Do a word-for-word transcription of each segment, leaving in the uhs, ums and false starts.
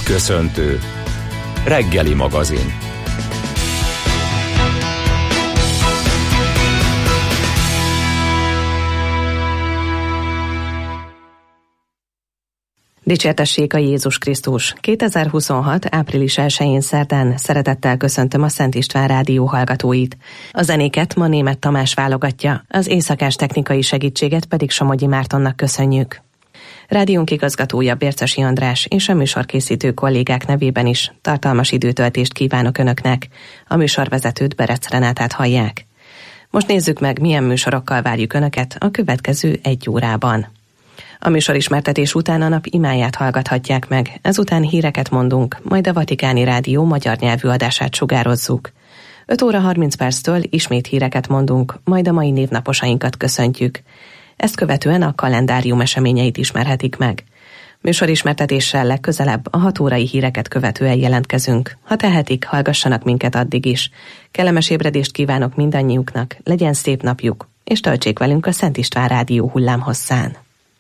Köszöntő. Reggeli magazin. Dicsértessék a Jézus Krisztus! kétezer-huszonhat. április elsején szerdán szeretettel köszöntöm a Szent István Rádió hallgatóit. A zenéket ma Németh Tamás válogatja, az éjszakás technikai segítséget pedig Somogyi Mártonnak köszönjük. Rádiónk igazgatója Bércesi András és a műsorkészítő kollégák nevében is tartalmas időtöltést kívánok Önöknek. A műsorvezetőt, Berec Renátát hallják. Most nézzük meg, milyen műsorokkal várjuk Önöket a következő egy órában. A műsorismertetés után a nap imáját hallgathatják meg, ezután híreket mondunk, majd a Vatikáni Rádió magyar nyelvű adását sugározzuk. öt óra harminc perctől ismét híreket mondunk, majd a mai névnaposainkat köszöntjük. Ezt követően a kalendárium eseményeit ismerhetik meg. Műsorismertetéssel legközelebb a hat órai híreket követően jelentkezünk. Ha tehetik, hallgassanak minket addig is. Kellemes ébredést kívánok mindannyiuknak, legyen szép napjuk, és töltsék velünk a Szent István Rádió hullámhosszán.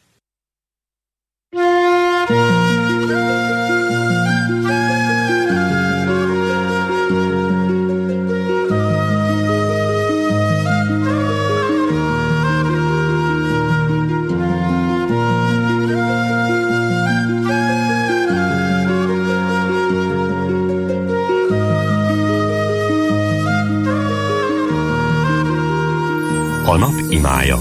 A nap imája.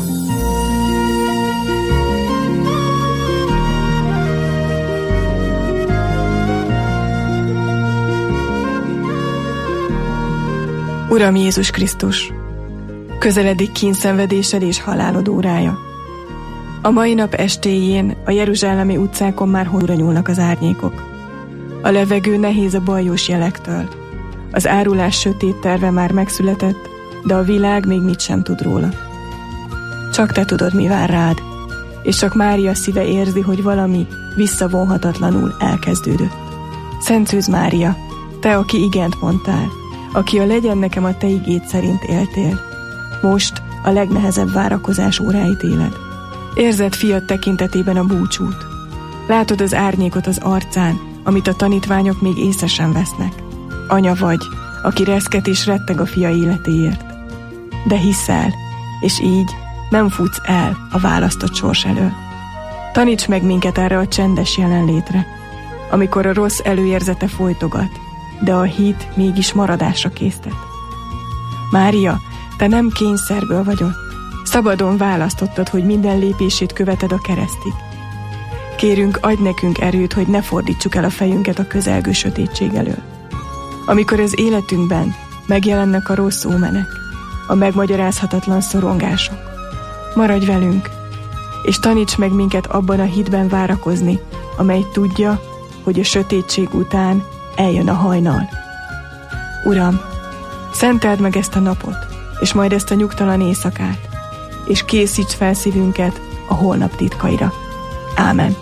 Uram Jézus Krisztus, közeledik kínszenvedésed és halálod órája. A mai nap estéjén a jeruzsálemi utcákon már hóra nyúlnak az árnyékok. A levegő nehéz a bajós jelektől. Az árulás sötét terve már megszületett, de a világ még mit sem tud róla. Csak te tudod, mi vár rád, és csak Mária szíve érzi, hogy valami visszavonhatatlanul elkezdődött. Szent Szűz Mária, te, aki igent mondtál, aki a legyen nekem a te igéd szerint éltél, most a legnehezebb várakozás óráit éled. Érzed fiad tekintetében a búcsút. Látod az árnyékot az arcán, amit a tanítványok még észre sem vesznek. Anya vagy, aki reszket és retteg a fia életéért. De hiszel, és így nem futsz el a választott sors elől. Taníts meg minket erre a csendes jelenlétre, amikor a rossz előérzete folytogat, de a hit mégis maradásra késztet. Mária, te nem kényszerből vagy ott. Szabadon választottad, hogy minden lépését követed a keresztig. Kérünk, adj nekünk erőt, hogy ne fordítsuk el a fejünket a közelgő sötétség elől. Amikor az életünkben megjelennek a rossz ómenek, a megmagyarázhatatlan szorongások, maradj velünk, és taníts meg minket abban a hitben várakozni, amely tudja, hogy a sötétség után eljön a hajnal. Uram, szenteld meg ezt a napot, és majd ezt a nyugtalan éjszakát, és készíts fel szívünket a holnap titkaira. Ámen.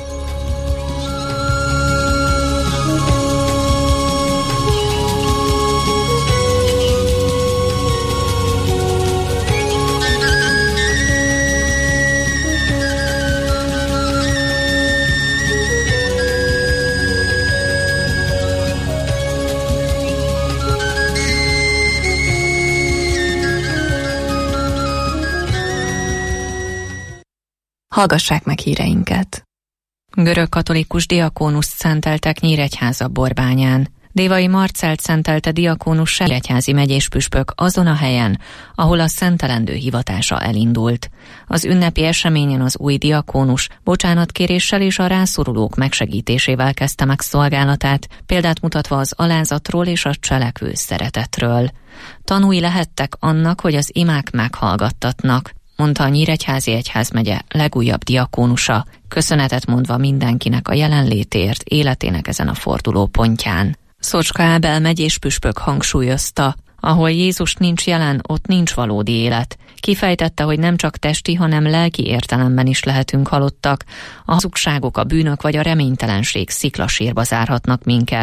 Hallgassák meg híreinket. Görög katolikus diakónust szenteltek Nyíregyháza Borbányán. Dévai Marcelt szentelte diakónus Nyíregyházi megyéspüspök azon a helyen, ahol a szentelendő hivatása elindult. Az ünnepi eseményen az új diakónus bocsánatkéréssel és a rászorulók megsegítésével kezdte meg szolgálatát, példát mutatva az alázatról és a cselekvő szeretetről. Tanúi lehettek annak, hogy az imák meghallgattatnak, mondta a Nyíregyházi egyházmegye legújabb diakónusa, köszönetet mondva mindenkinek a jelenlétért életének ezen a fordulópontján. Szocska Ábel megyéspüspök hangsúlyozta, ahol Jézus nincs jelen, ott nincs valódi élet. Kifejtette, hogy nem csak testi, hanem lelki értelemben is lehetünk halottak, a hazugságok, a bűnök vagy a reménytelenség sziklasírba zárhatnak minket.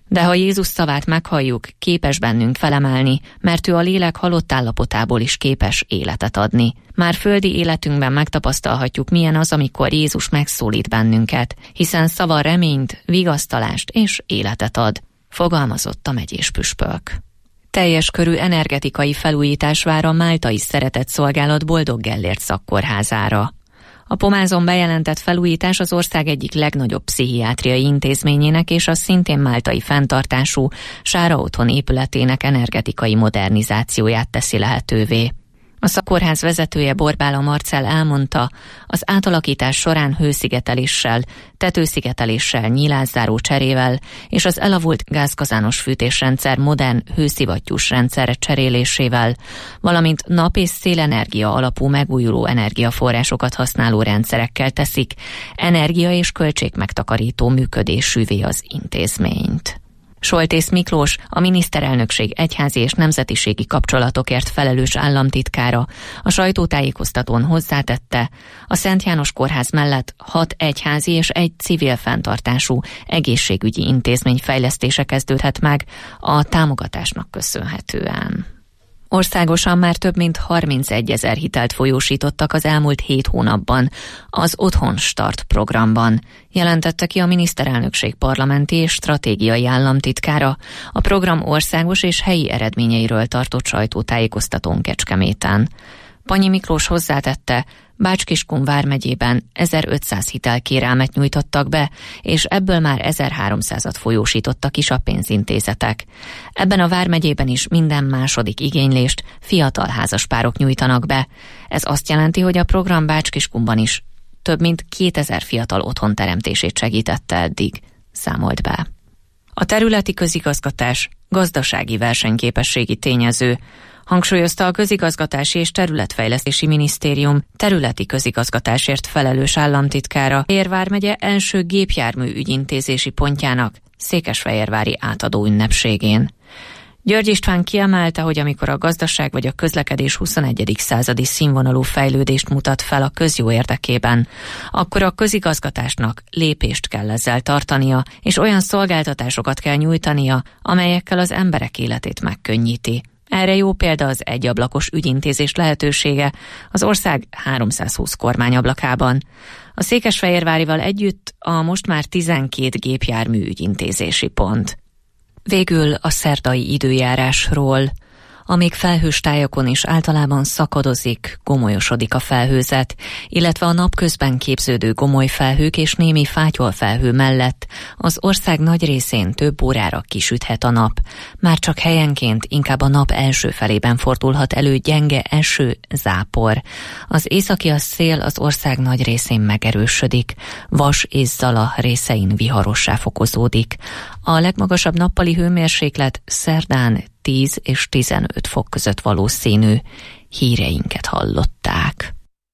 De ha Jézus szavát meghalljuk, képes bennünk felemelni, mert ő a lélek halott állapotából is képes életet adni. Már földi életünkben megtapasztalhatjuk, milyen az, amikor Jézus megszólít bennünket, hiszen szava reményt, vigasztalást és életet ad, fogalmazott a megyés püspök. Teljes körű energetikai felújítás vár a Máltai Szeretetszolgálat Boldog Gellért szakkórházára. A Pomázon bejelentett felújítás az ország egyik legnagyobb pszichiátriai intézményének és a szintén máltai fenntartású Sára Otthon épületének energetikai modernizációját teszi lehetővé. A szakkórház vezetője Borbála Marcell elmondta, az átalakítás során hőszigeteléssel, tetőszigeteléssel, nyílászáró cserével és az elavult gázkazános fűtésrendszer modern hőszivattyús rendszerre cserélésével, valamint nap- és szélenergia alapú megújuló energiaforrásokat használó rendszerekkel teszik energia- és költségmegtakarító működésűvé az intézményt. Soltész Miklós, a miniszterelnökség egyházi és nemzetiségi kapcsolatokért felelős államtitkára a sajtótájékoztatón hozzátette, a Szent János Kórház mellett hat egyházi és egy civil fenntartású egészségügyi intézmény fejlesztése kezdődhet meg a támogatásnak köszönhetően. Országosan már több mint harmincegyezer hitelt folyósítottak az elmúlt hét hónapban az Otthon Start programban, jelentette ki a miniszterelnökség parlamenti és stratégiai államtitkára a program országos és helyi eredményeiről tartott sajtótájékoztatón Kecskeméten. Panyi Miklós hozzátette, Bács-Kiskun vármegyében ezerötszáz hitelkérelmet nyújtottak be, és ebből már ezerháromszázat folyósítottak is a pénzintézetek. Ebben a vármegyében is minden második igénylést fiatal házaspárok nyújtanak be. Ez azt jelenti, hogy a program Bács-Kiskunban is több mint kétezer fiatal otthon teremtését segítette eddig, számolt be. A területi közigazgatás gazdasági versenyképességi tényező, hangsúlyozta a Közigazgatási és Területfejlesztési Minisztérium területi közigazgatásért felelős államtitkára Fejér vármegye első gépjármű ügyintézési pontjának székesfehérvári átadó ünnepségén. György István kiemelte, hogy amikor a gazdaság vagy a közlekedés huszonegyedik századi színvonalú fejlődést mutat fel a közjó érdekében, akkor a közigazgatásnak lépést kell ezzel tartania, és olyan szolgáltatásokat kell nyújtania, amelyekkel az emberek életét megkönnyíti. Erre jó példa az egyablakos ügyintézés lehetősége az ország háromszázhúsz kormányablakában. A székesfehérvárival együtt a most már tizenkét gépjármű ügyintézési pont. Végül a szerdai időjárásról. Amíg felhős tájakon is általában szakadozik, gomolyosodik a felhőzet, illetve a napközben képződő gomolyfelhők és némi fátyolfelhő mellett az ország nagy részén több órára kisüthet a nap. Már csak helyenként inkább a nap első felében fordulhat elő gyenge eső, zápor. Az északi szél az ország nagy részén megerősödik, Vas és Zala részein viharossá fokozódik. A legmagasabb nappali hőmérséklet szerdán tíz és tizenöt fok között valószínű. Híreinket hallották.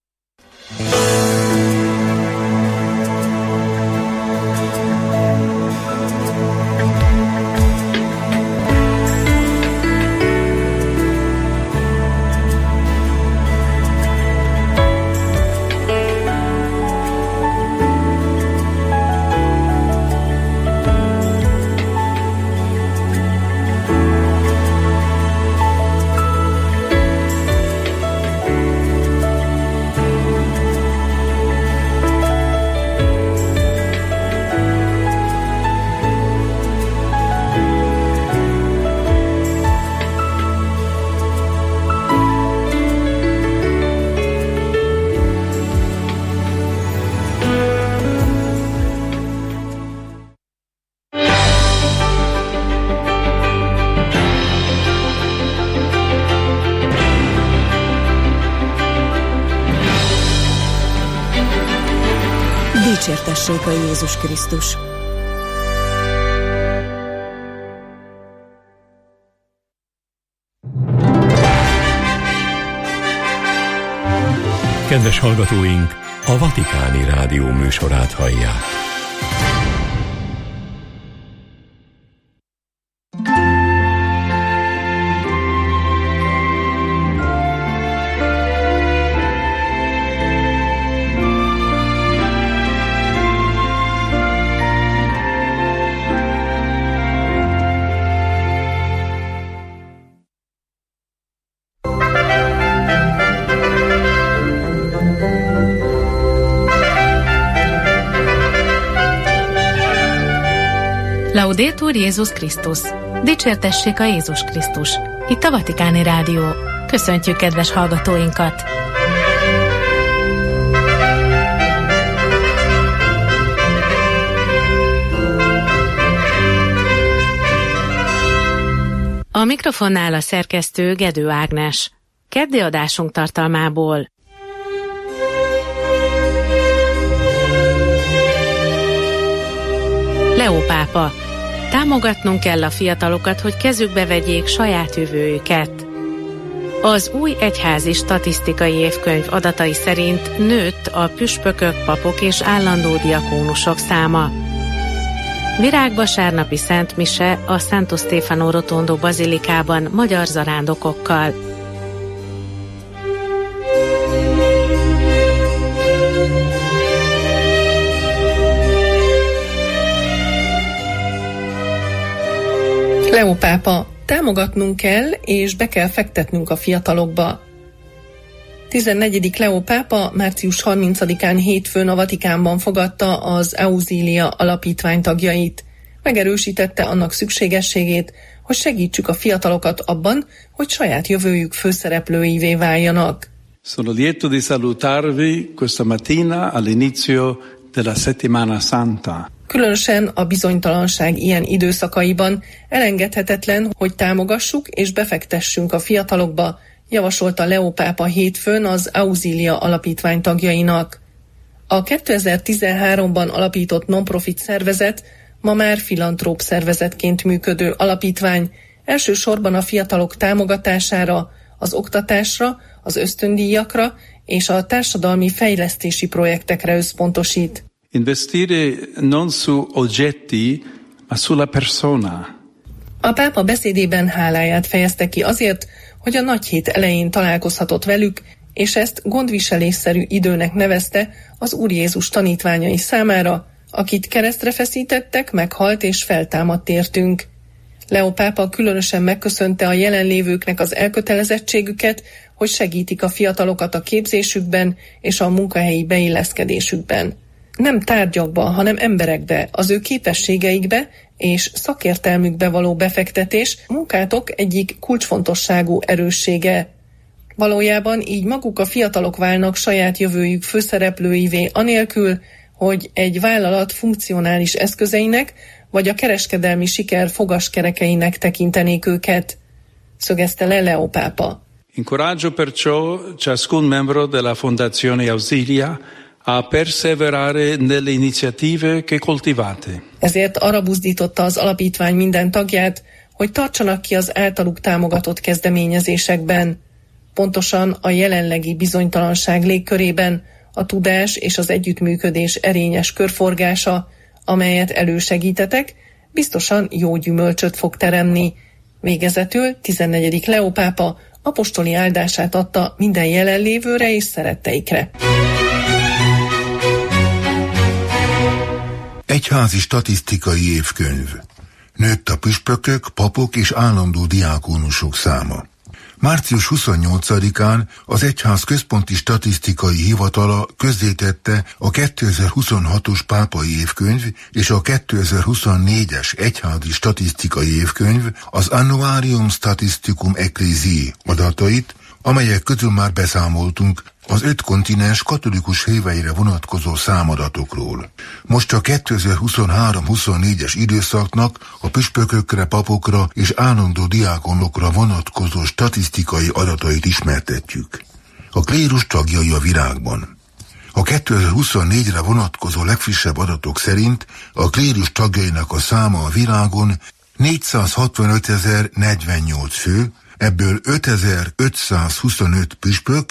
Dicsértessék a Jézus Krisztus! Kedves hallgatóink, a Vatikáni Rádió műsorát hallják. Laudetur Jézus Krisztus. Dicsértessék a Jézus Krisztus. Itt a Vatikáni Rádió. Köszöntjük kedves hallgatóinkat! A mikrofonnál a szerkesztő Gedő Ágnes. Keddi adásunk tartalmából. Leó pápa. Támogatnunk kell a fiatalokat, hogy kezükbe vegyék saját jövőjüket. Az új egyházi statisztikai évkönyv adatai szerint nőtt a püspökök, papok és állandó diakónusok száma. Virágvasárnapi Szent Mise a Santo Stefano Rotondo bazilikában magyar zarándokokkal. Leó pápa, támogatnunk kell, és be kell fektetnünk a fiatalokba. tizennegyedik Leó pápa március harmincadikán hétfőn a Vatikánban fogadta az Auxilia alapítvány tagjait. Megerősítette annak szükségességét, hogy segítsük a fiatalokat abban, hogy saját jövőjük főszereplőivé váljanak. Sono lieto di salutarvi questa mattina all'inizio della settimana santa. Különösen a bizonytalanság ilyen időszakaiban elengedhetetlen, hogy támogassuk és befektessünk a fiatalokba, javasolta Leó pápa hétfőn az Auxilia alapítvány tagjainak. A kétezer-tizenháromban alapított non-profit szervezet ma már filantróp szervezetként működő alapítvány, elsősorban a fiatalok támogatására, az oktatásra, az ösztöndíjakra és a társadalmi fejlesztési projektekre összpontosít. Investire non su oggetti, ma sulla persona. A pápa beszédében háláját fejezte ki azért, hogy a nagy hét elején találkozhatott velük, és ezt gondviselésszerű időnek nevezte az Úr Jézus tanítványai számára, akit keresztre feszítettek, meghalt és feltámadt értünk. Leó pápa különösen megköszönte a jelenlévőknek az elkötelezettségüket, hogy segítik a fiatalokat a képzésükben és a munkahelyi beilleszkedésükben. Nem tárgyakba, hanem emberekbe, az ő képességeikbe és szakértelmükbe való befektetés munkátok egyik kulcsfontosságú erőssége. Valójában így maguk a fiatalok válnak saját jövőjük főszereplőivé anélkül, hogy egy vállalat funkcionális eszközeinek vagy a kereskedelmi siker fogaskerekeinek tekintenék őket, szögezte le Leó pápa. Incoraggio perciò ciascun membro della Fondazione Auxilia a perseverare nelle iniziative che coltivate. Ezért arra buzdította az alapítvány minden tagját, hogy tartsanak ki az általuk támogatott kezdeményezésekben. Pontosan a jelenlegi bizonytalanság légkörében a tudás és az együttműködés erényes körforgása, amelyet elősegítetek, biztosan jó gyümölcsöt fog teremni. Végezetül tizennegyedik Leó pápa apostoli áldását adta minden jelenlévőre és szeretteikre. Egyházi statisztikai évkönyv. Nőtt a püspökök, papok és állandó diákónusok száma. március huszonnyolcadikán az Egyház Központi Statisztikai Hivatala közzétette a kétezer-huszonhatos pápai évkönyv és a kétezer-huszonnégyes egyházi statisztikai évkönyv, az Annuarium Statisticum Ecclesiae adatait, amelyek közül már beszámoltunk az öt kontinens katolikus híveire vonatkozó számadatokról. Most a kétezer-huszonhárom-huszonnégyes időszaknak a püspökökre, papokra és állandó diákonokra vonatkozó statisztikai adatait ismertetjük. A klérus tagjai a világban. A kétezer-huszonnégyre vonatkozó legfrissebb adatok szerint a klérus tagjainak a száma a világon négyszázhatvanötezer-negyvennyolc fő, ebből ötezer-ötszázhuszonöt püspök,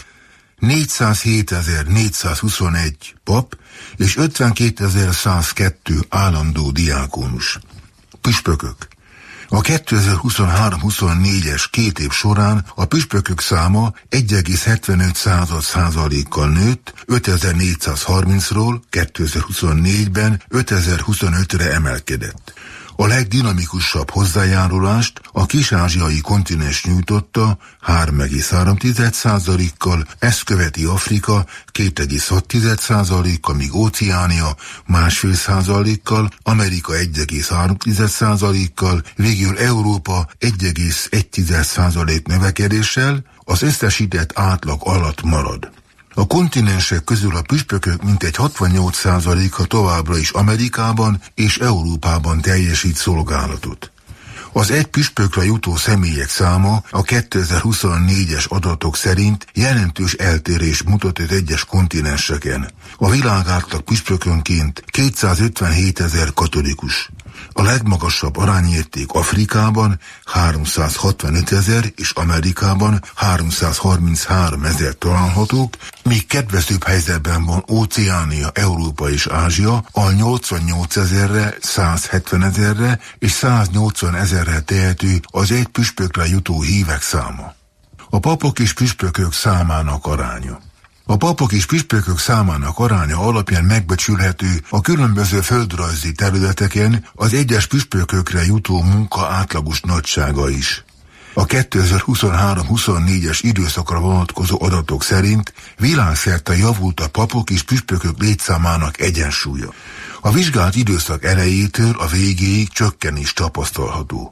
négyszázhétezer-négyszázhuszonegy pap és ötvenkétezer-százkettő állandó diákónus. Püspökök. A kétezer-huszonhárom-huszonnégyes két év során a püspökök száma egy egész hetvenöt százalékkal nőtt ötezer-négyszázharmincról kétezer-huszonnégyben ötezer-huszonötre emelkedett. A legdinamikusabb hozzájárulást a kis-ázsiai kontinens nyújtotta három egész három százalékkal, ezt követi Afrika két egész hat százalékkal, míg Óceánia másfél százalékkal, Amerika egy egész három százalékkal, végül Európa egy egész egy százalék növekedéssel, az összesített átlag alatt marad. A kontinensek közül a püspökök mintegy hatvannyolc százaléka továbbra is Amerikában és Európában teljesít szolgálatot. Az egy püspökre jutó személyek száma a kétezer-huszonnégyes adatok szerint jelentős eltérés mutat az egyes kontinenseken. A világ átlag püspökönként kétszázötvenhétezer katolikus. A legmagasabb arányérték Afrikában háromszázhatvanötezer és Amerikában háromszázharmincháromezer találhatók, míg kedvezőbb helyzetben van Óceánia, Európa és Ázsia, a nyolcvannyolcezerre, százhetvenezerre és száznyolcvanezerre tehető az egy püspökre jutó hívek száma. A papok és püspökök számának aránya. A papok és püspökök számának aránya alapján megbecsülhető a különböző földrajzi területeken az egyes püspökökre jutó munka átlagos nagysága is. A kétezer-huszonhárom-huszonnégyes időszakra vonatkozó adatok szerint világszerte javult a papok és püspökök létszámának egyensúlya. A vizsgált időszak elejétől a végéig csökkenés tapasztalható.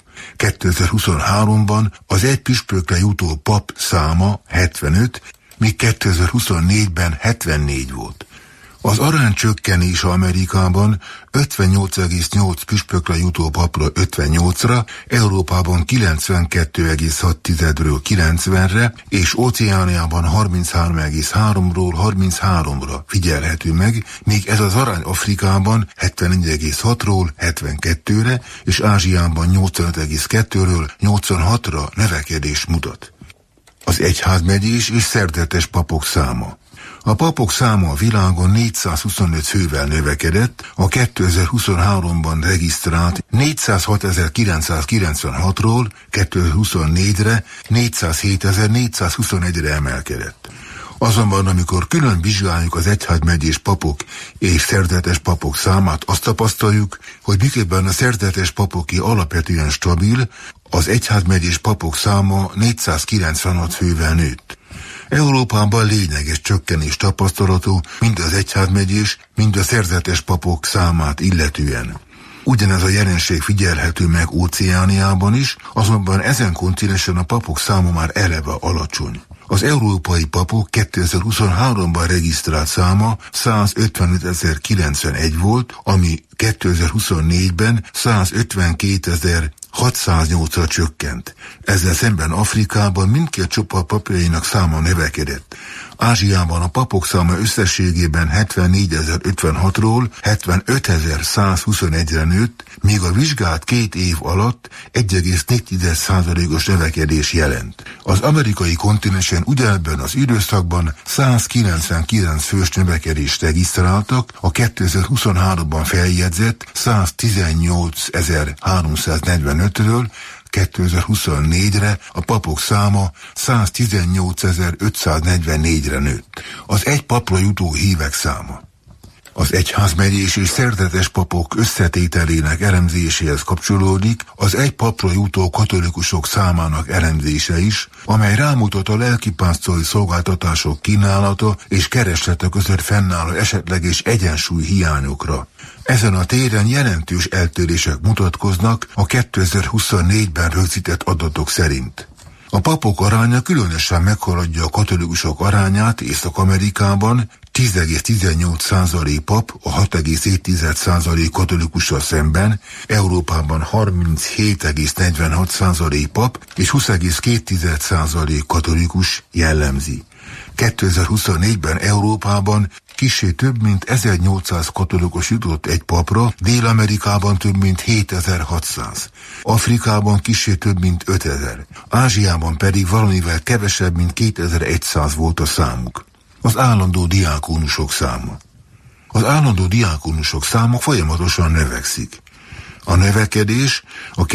kétezer-huszonháromban az egy püspökre jutó pap száma hetvenöt, míg kétezer-huszonnégyben hetvennégy volt. Az arány csökkenése Amerikában ötvennyolc egész nyolc püspökre jutó papra ötvennyolcra, Európában kilencvenkettő egész hatról kilencvenre, és Óceániában harminchárom egész háromról harminchárom-ra figyelhető meg, míg ez az arány Afrikában hetvenegy egész hatról hetvenkettőre, és Ázsiában nyolcvanöt egész kettőről nyolcvanhatra növekedés mutat. Az egyházmegyés és szerzetes papok száma. A papok száma a világon négyszázhuszonöt fővel növekedett, a kétezer-huszonháromban regisztrált négyszázhatezer-kilencszázkilencvenhatról kétezer-huszonnégyre négyszázhétezer-négyszázhuszonegyre emelkedett. Azonban, amikor külön vizsgáljuk az egyházmegyés papok és szerzetes papok számát, azt tapasztaljuk, hogy miközben a szerzetes papoké alapvetően stabil, az egyházmegyés papok száma négyszázkilencvenhat fővel nőtt. Európában lényeges csökkenés tapasztalható mind az egyházmegyés, mind a szerzetes papok számát illetően. Ugyanez a jelenség figyelhető meg Óceániában is, azonban ezen kontinensen a papok száma már eleve alacsony. Az európai papok kétezer-huszonháromban regisztrált száma százötvenötezer-kilencvenegy volt, ami kétezer-huszonnégyben százötvenkétezer-hatszáznyolcra csökkent. Ezzel szemben Afrikában mindkét csoport papjainak száma növekedett. Ázsiában a papok száma összességében hetvennégyezer-ötvenhatról hetvenötezer-százhuszonegyre nőtt, míg a vizsgált két év alatt egy egész négy százalékos növekedés jelent. Az amerikai kontinensen ugyanebben az időszakban százkilencvenkilenc fős növekedést regisztráltak, a kétezer-huszonháromban feljegyzett száztizennyolcezer-háromszáznegyvenötről kétezer-huszonnégyre a papok száma száztizennyolcezer-ötszáznegyvennégyre nőtt. Az egy papra jutó hívek száma. Az egyházmegyés és szerzetes papok összetételének elemzéséhez kapcsolódik az egy papra jutó katolikusok számának elemzése is, amely rámutat a lelkipásztori szolgáltatások kínálata és kereslete között fennálló esetleges egyensúly hiányokra. Ezen a téren jelentős eltérések mutatkoznak a kétezer-huszonnégyben rögzített adatok szerint. A papok aránya különösen meghaladja a katolikusok arányát Észak-Amerikában, tíz egész tizennyolc százalék pap a hat egész hét százalék katolikussal szemben, Európában harminchét egész negyvenhat százalék pap és húsz egész két százalék katolikus jellemzi. kétezer-huszonnégyben Európában kissé több mint ezernyolcszáz katolikus jutott egy papra, Dél-Amerikában több mint hétezer-hatszáz, Afrikában kissé több mint ötezer, Ázsiában pedig valamivel kevesebb, mint kétezer-száz volt a számuk. Az állandó diákónusok száma. Az állandó diákónusok száma folyamatosan növekszik. A növekedés a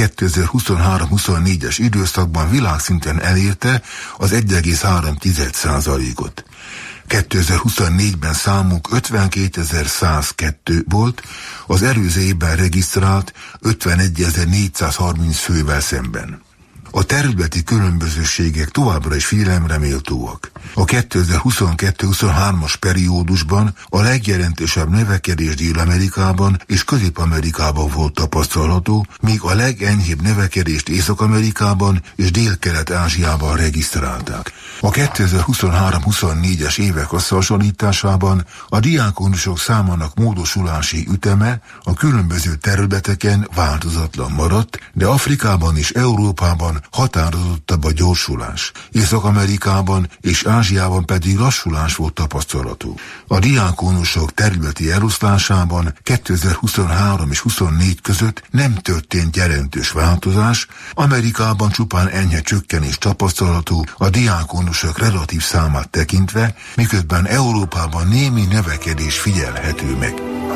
kétezer-huszonhárom-huszonnégyes időszakban világszinten elérte az egy egész három százalékot. kétezer-huszonnégyben számuk ötvenkétezer-százkettő volt, az előző évben regisztrált ötvenegyezer-négyszázharminc fővel szemben. A területi különbözőségek továbbra is figyelemre méltóak. A kétezer-huszonkettő-huszonhármas periódusban a legjelentősebb növekedés Dél-Amerikában és Közép-Amerikában volt tapasztalható, míg a legenyhébb növekedést Észak-Amerikában és Dél-Kelet-Ázsiában regisztrálták. A kétezer-huszonhárom-huszonnégyes évek összehasonlításában a diákonusok számának módosulási üteme a különböző területeken változatlan maradt, de Afrikában és Európában határozottabb a gyorsulás. Észak-Amerikában és Ázsiában pedig lassulás volt tapasztalható. A diákonusok területi eloszlásában kétezer-huszonhárom és huszonnégy között nem történt jelentős változás, Amerikában csupán enyhe csökkenés tapasztalható a diákonusok relatív számát tekintve, miközben Európában némi növekedés figyelhető meg.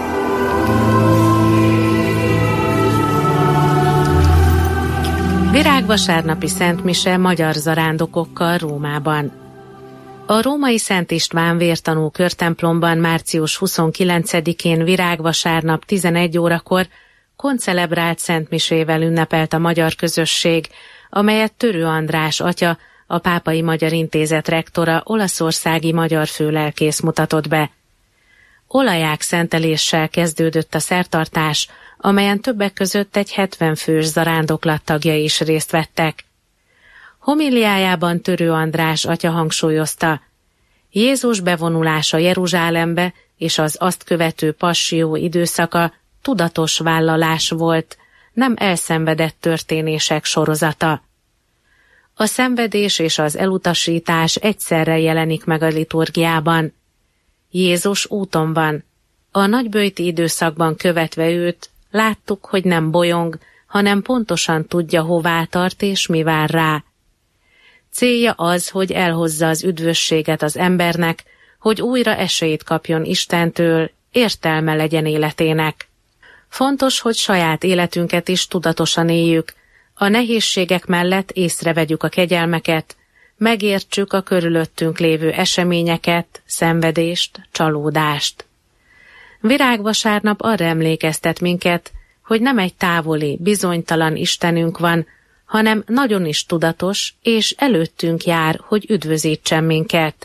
Virágvasárnapi szentmise magyar zarándokokkal Rómában. A római Szent István vértanú körtemplomban március huszonkilencedikén virágvasárnap tizenegy órakor koncelebrált szentmisével ünnepelt a magyar közösség, amelyet Törő András atya, a Pápai Magyar Intézet rektora, olaszországi magyar főlelkész mutatott be. Olaják szenteléssel kezdődött a szertartás, amelyen többek között egy hetven fős zarándoklat tagjai is részt vettek. Homiliájában Törő András atya hangsúlyozta, Jézus bevonulása Jeruzsálembe és az azt követő passió időszaka tudatos vállalás volt, nem elszenvedett történések sorozata. A szenvedés és az elutasítás egyszerre jelenik meg a liturgiában. Jézus úton van. A nagyböjti időszakban követve őt, láttuk, hogy nem bolyong, hanem pontosan tudja, hová tart és mi vár rá. Célja az, hogy elhozza az üdvösséget az embernek, hogy újra esélyt kapjon Istentől, értelme legyen életének. Fontos, hogy saját életünket is tudatosan éljük, a nehézségek mellett észrevegyük a kegyelmeket, megértsük a körülöttünk lévő eseményeket, szenvedést, csalódást. Virágvasárnap arra emlékeztet minket, hogy nem egy távoli, bizonytalan Istenünk van, hanem nagyon is tudatos, és előttünk jár, hogy üdvözítsen minket.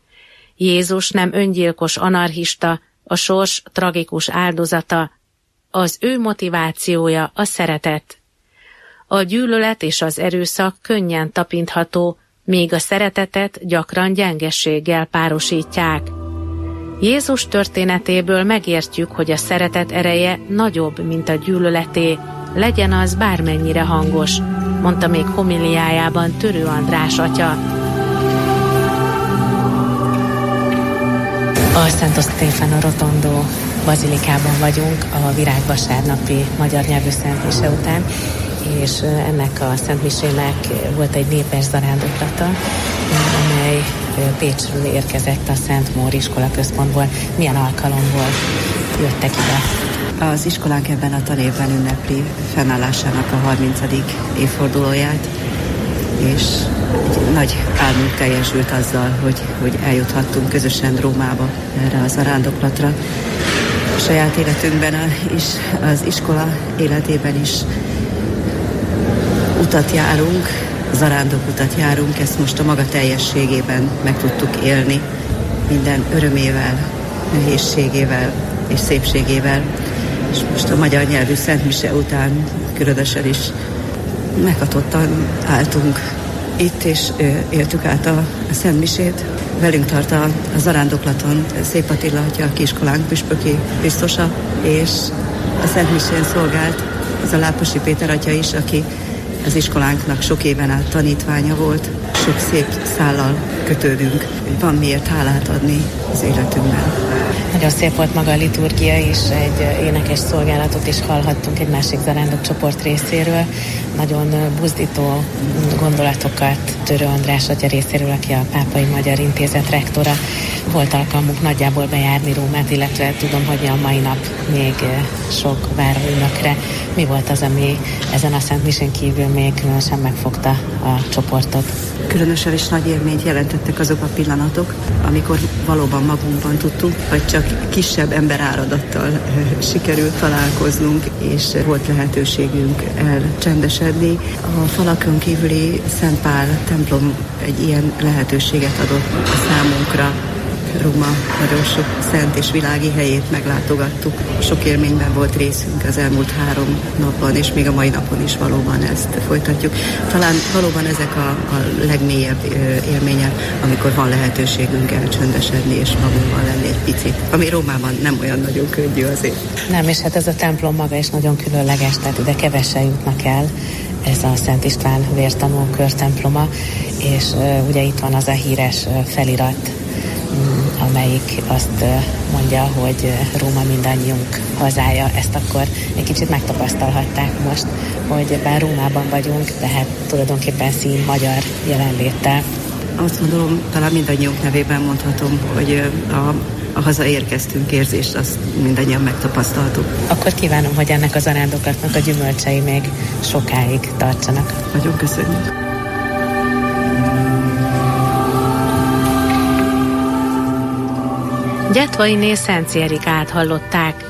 Jézus nem öngyilkos anarchista, a sors tragikus áldozata, az ő motivációja a szeretet. A gyűlölet és az erőszak könnyen tapintható, míg a szeretetet gyakran gyengességgel párosítják. Jézus történetéből megértjük, hogy a szeretet ereje nagyobb, mint a gyűlöleté, legyen az bármennyire hangos, mondta még homiliájában Törő András atya. A Santo Stefano Rotondo bazilikában vagyunk a virágvasárnapi magyar nyelvű szentmise után, és ennek a szentmisének volt egy népes zarándoklata, amely Pécsről érkezett a Szent Mór Iskola Központból. Milyen alkalomból jöttek ide? Az iskolánk ebben a tanévben ünnepli fennállásának a harmincadik évfordulóját, és egy nagy álmunk teljesült azzal, hogy, hogy eljuthattunk közösen Rómába erre az zarándoklatra. A saját életünkben is, az iskola életében is utat járunk, zarándokutat járunk, ezt most a maga teljességében meg tudtuk élni, minden örömével, nehézségével és szépségével, és most a magyar nyelvű szentmise után különösen is meghatottan álltunk itt, és éltük át a, a szentmisét. Velünk tart a, a zarándoklaton Szép Attila atya, a kiskolánk püspöki biztosa, és a szentmisén szolgált az a Láposi Péter atya is, aki az iskolánknak sok éven át tanítványa volt, sok szép szállal kötődünk, hogy van miért hálát adni az életünkben. Nagyon szép volt maga a liturgia is, egy énekes szolgálatot is hallhattunk egy másik zarándokcsoport részéről. Nagyon buzdító gondolatokat Törő András atya részéről, aki a Pápai Magyar Intézet rektora. Volt alkalmunk nagyjából bejárni Rómát, illetve tudom, hogy a mai nap még sok vár önökre. Mi volt az, ami ezen a Szent Misén kívül még különösen megfogta a csoportot? Különösen is nagy élményt jelentettek azok a pillanatok, amikor valóban magunkban tudtunk, vagy csak kisebb emberáradattal sikerült találkoznunk, és volt lehetőségünk elcsendesedni. A falakon kívüli Szent Pál templom egy ilyen lehetőséget adott a számunkra. Róma nagyon sok szent és világi helyét meglátogattuk. Sok élményben volt részünk az elmúlt három napban, és még a mai napon is valóban ezt folytatjuk. Talán valóban ezek a, a legmélyebb élmények, amikor van lehetőségünk elcsöndesedni és magunkban lenni egy picit. Ami Rómában nem olyan nagyon könnyű azért. Nem, és hát ez a templom maga is nagyon különleges, tehát ide kevesen jutnak el. Ez a Szent István vértanú körtemploma, és uh, ugye itt van az a híres uh, felirat, amelyik azt mondja, hogy Róma mindannyiunk hazája. Ezt akkor egy kicsit megtapasztalhatták most, hogy bár Rómában vagyunk, de hát tulajdonképpen szín magyar jelenléttel. Azt gondolom, talán mindannyiunk nevében mondhatom, hogy a, a hazaérkeztünk érzést, azt mindannyian megtapasztaltuk. Akkor kívánom, hogy ennek az arándoklatnak a gyümölcsei még sokáig tartsanak. Nagyon köszönjük. Gyetvainé Szenci Erikát hallották.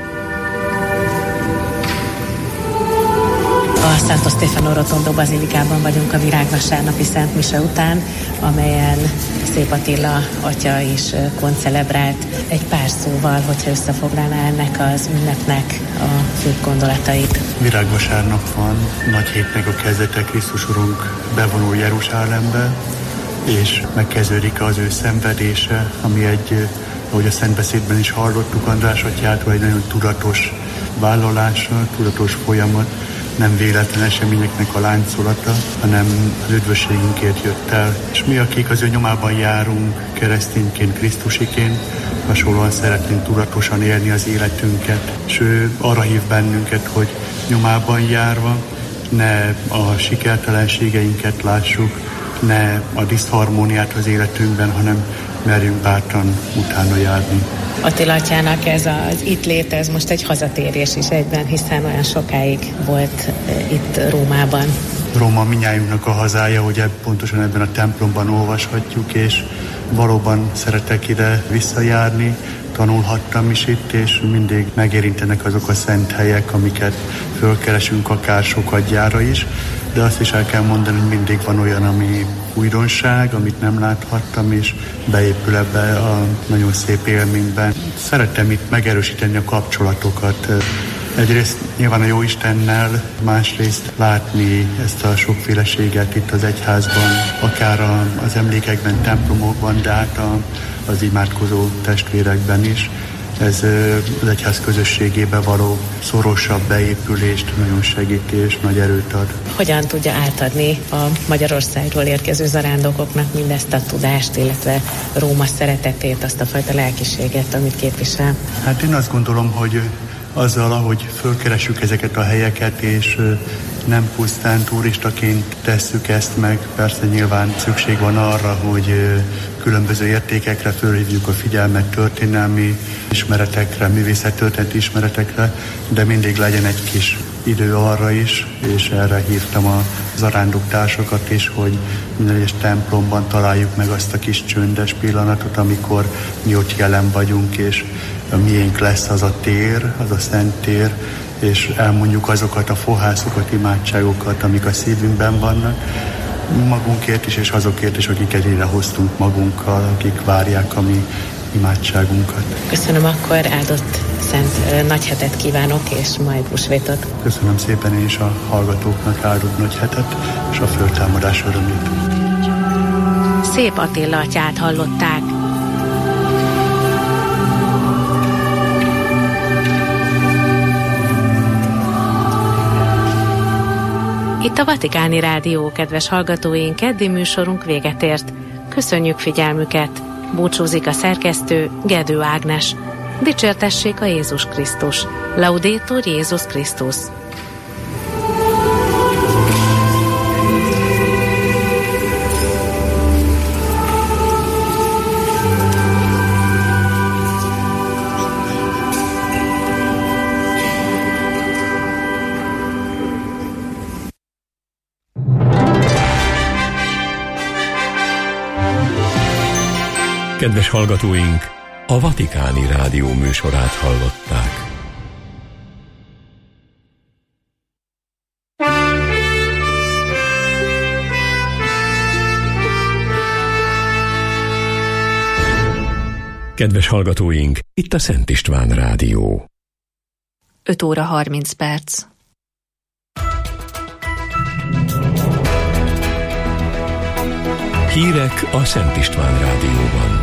A Santo Stefano Rotondo bazilikában vagyunk a virágvasárnapi Szent Mise után, amelyen Szép Attila atya is koncelebrált. Egy pár szóval, hogyha összefoglalná ennek az ünnepnek a fő gondolatait. Virágvasárnap van, nagy hétnek a kezdete, Krisztus Urunk bevonul Jeruzsálembe, és megkezdődik az ő szenvedése, ami egy, ahogy a Szentbeszédben is hallottuk András atyától, egy nagyon tudatos vállalása, tudatos folyamat, nem véletlen eseményeknek a láncolata, hanem az üdvösségünkért jött el. És mi, akik az ő nyomában járunk, keresztényként, krisztusiként, hasonlóan szeretnénk tudatosan élni az életünket. És ő arra hív bennünket, hogy nyomában járva ne a sikertelenségeinket lássuk, ne a diszharmóniát az életünkben, hanem merjünk bátran utána járni. Attila atyának ez az itt lét, ez most egy hazatérés is egyben, hiszen olyan sokáig volt itt Rómában. Róma mindnyájunknak a hazája, hogy pontosan ebben a templomban olvashatjuk, és valóban szeretek ide visszajárni, tanulhattam is itt, és mindig megérintenek azok a szent helyek, amiket fölkeresünk akár sokadjára is, de azt is el kell mondani, hogy mindig van olyan, ami újdonság, amit nem láthattam, és beépül ebbe a nagyon szép élményben. Szeretem itt megerősíteni a kapcsolatokat. Egyrészt nyilván a Jóistennel, másrészt látni ezt a sokféleséget itt az egyházban, akár az emlékekben, templomokban, de hát az imádkozó testvérekben is. Ez az egyház közösségébe való szorosabb beépülést nagyon segít és nagy erőt ad. Hogyan tudja átadni a Magyarországról érkező zarándokoknak mindezt a tudást, illetve Róma szeretetét, azt a fajta lelkiséget, amit képvisel? Hát én azt gondolom, hogy azzal, ahogy fölkeressük ezeket a helyeket, és nem pusztán turistaként tesszük ezt meg, persze nyilván szükség van arra, hogy különböző értékekre fölhívjuk a figyelmet, történelmi ismeretekre, művészettörténeti ismeretekre, de mindig legyen egy kis idő arra is, és erre hívtam a zarándoktásokat is, hogy minden egyes templomban találjuk meg azt a kis csöndes pillanatot, amikor mi ott jelen vagyunk, és a miénk lesz az a tér, az a szent tér, és elmondjuk azokat a fohászokat, imádságokat, amik a szívünkben vannak, magunkért is, és azokért is, akiket ide hoztunk magunkkal, akik várják a mi imádságunkat. Köszönöm, akkor áldott szent nagyhetet kívánok, és majd húsvétot. Köszönöm szépen én is a hallgatóknak áldott nagyhetet, és a föltámadás örömét. Szép Attila atyát hallották. Itt a Vatikáni Rádió, kedves hallgatóink, keddi műsorunk véget ért. Köszönjük figyelmüket! Búcsúzik a szerkesztő, Gedő Ágnes. Dicsértessék a Jézus Krisztus. Laudetur Jézus Krisztus. Kedves hallgatóink, a Vatikáni Rádió műsorát hallották. Kedves hallgatóink, itt a Szent István Rádió. öt óra harminc perc. Hírek a Szent István Rádióban.